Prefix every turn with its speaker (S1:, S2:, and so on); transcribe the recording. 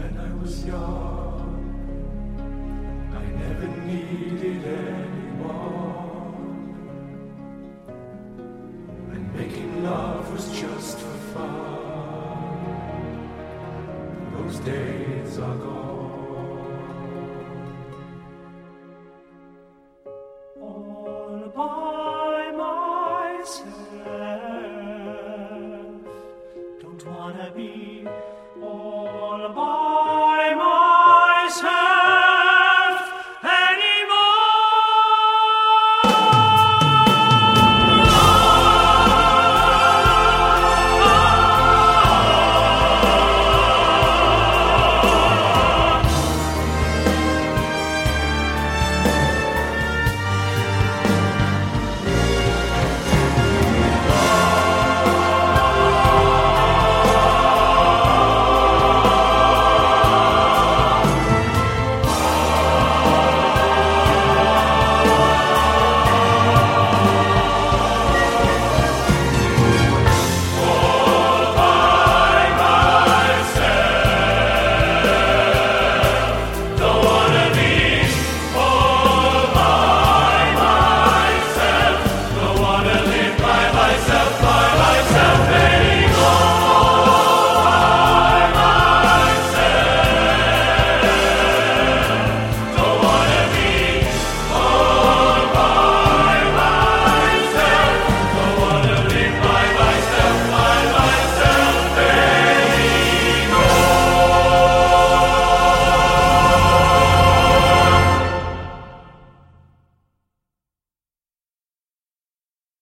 S1: When I was young, I never needed anyone, and making love was just for fun. Those days are gone. All by myself, don't wanna be all by